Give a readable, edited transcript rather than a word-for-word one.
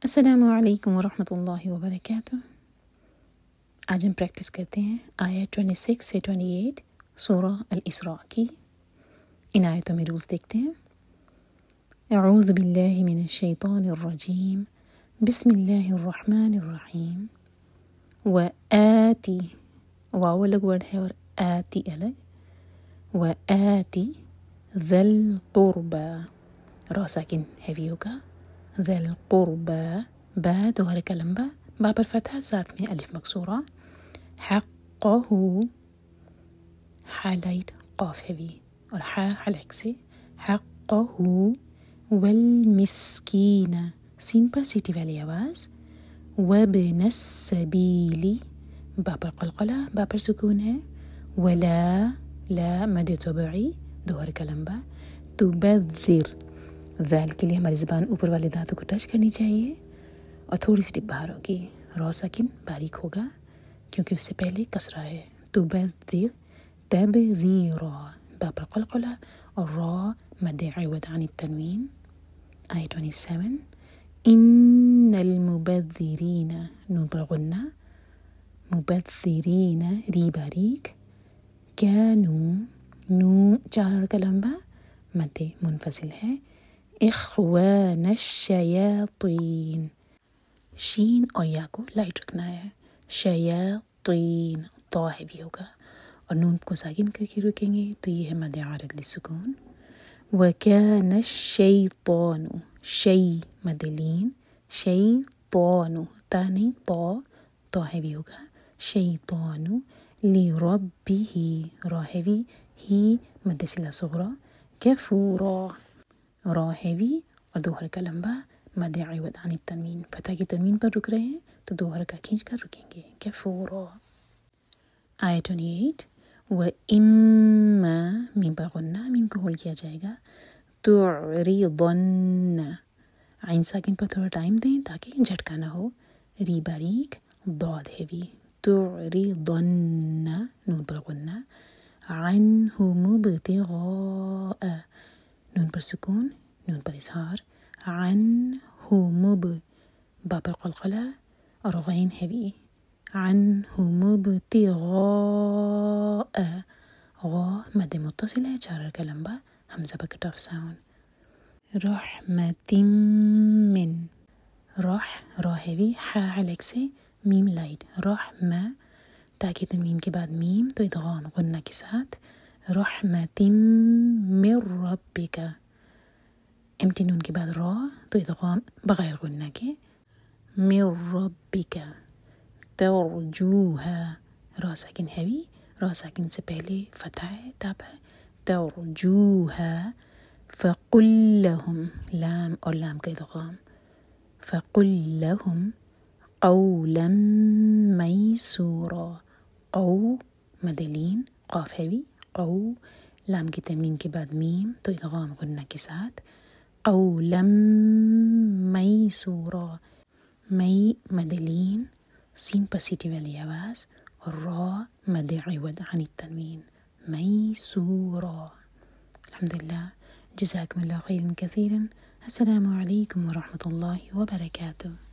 السلام علیکم ورحمۃ اللہ وبرکاتہ۔ آج ہم پریکٹس کرتے ہیں آیت 26 سے 28 سورہ الاسراء کی۔ ان آیتوں میں رولز دیکھتے ہیں۔ اعوذ باللہ من الشیطان الرجیم، بسم اللہ الرحمن الرحیم۔ وآتی، واو الگ ورڈ ہے اور آتی الگ۔ وآتی ذی القربى، را ساکن ہیوی ہوگا، ذی القربى، با دوہرے کا لمبا، با پر فتح ساتھ میں الف مکسورہ، حقہ، حا لائٹ قاف ہیوی اور حا حلق سے، حقہ، والمسکین، سین پر سیٹی والی آواز، وابن السبیل، با پر قلقلہ، با پر سکون ہے، ولا، لا مد طبعی دوہرے کا لمبا، تبذر، ذال کے لیے ہماری زبان اوپر والے دانتوں کو ٹچ کرنی چاہیے اور تھوڑی سی ٹپ باہر ہوگی، را ساکن باریک ہوگا کیونکہ اس سے پہلے کسرہ ہے۔ تبذر تبذیرا، با پر قلقلہ اور را مد عوض عن التنوین۔ آیت 27، ان المبذرین، نون پر غنہ، مبذرین ری باریک، کانو، نون چار کا لمبا مد منفصل ہے، اخوان الشیاطین، شین اور یا کو لائٹ رکھنا ہے، شیاطین، طا ہیوی ہوگا اور نون کو ساکن کر کے رکیں گے تو یہ ہے مد عارض للسکون۔ وکان الشیطان، شی مد لین، شیطان، تا نہیں طا ہیوی ہوگا، شیطان، لربہ، را ہیوی، ہی مد صلہ صغری، کفورا، را ہیوی اور دوہر کا لمبا مد عوض عن التنوین، فتح کی تنوین پر رک رہے ہیں تو دوہر کا کھینچ کر رکیں گے، کفورا۔ آیت 28، وَإِمَّا، میم پر غنہ، میم کو ہول کیا جائے گا، تُعْرِضَنَّ، عین ساکن پر تھوڑا ٹائم دیں تاکہ جھٹکا نہ ہو، ری باریک، ضاد ہیوی، تُعْرِضَنَّ، نون پر غنہ، عَنْهُ مُبْتِغَاءَ، نون پر سکون، نون پر اظہار، عنہ، با پر قلقلہ اور غین ہیوی، عنہ مبتغاء، غا مد متصل ہے چار کا لمبا، حمزہ پر کٹ آف ساؤنڈ، رحمت من، را ہیوی، حا حلق سے، میم لائٹ، رحمہ، تاکہ تنوین کے بعد میم تو ادغام غنہ کے ساتھ، رحمت من ربک، امٹی نون کے بعد را تو ادغام بغیر غنہ کے، من ربک، ترجوہا، را ساکن ہیوی، را ساکن سے پہلے فتح ہے تا پر، ترجوہا، فقل لہم، لام اور لام کا ادغام، فقل لہم قولا میسورا، قو مد لین، قاف ہیوی، قو، لام کی تنوین کے بعد میم تو ادغام غنہ کے ساتھ، قولا میسورا، مئی مد لین، سین پر سیٹی والی آواز اور را مد عوض عن التنوین، میسورا۔ الحمدللہ، جزاکم اللہ خیرا کثیرا، السلام علیکم ورحمۃ اللہ وبرکاتہ۔